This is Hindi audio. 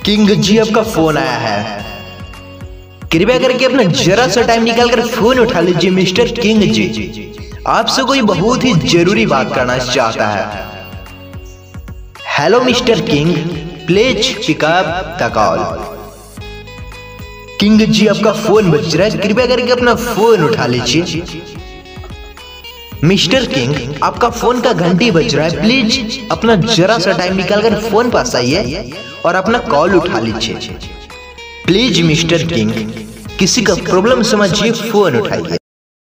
किंग जी आपका फोन आया है, कृपया करके अपना जरा सा टाइम निकाल कर फोन उठा लीजिए। मिस्टर किंग जी आपसे कोई बहुत ही जरूरी बात करना चाहता है। Hello mister King, please pick up the call. King ji आपका फोन बज रहा है, कृपया करके अपना फोन उठा लीजिए। मिस्टर किंग आपका फोन का घंटी बज रहा है, प्लीज अपना जरा सा टाइम निकालकर फोन पास आइए और अपना कॉल उठा लीजिए। प्लीज मिस्टर किंग, किसी का प्रॉब्लम समझिए, फोन उठाइए।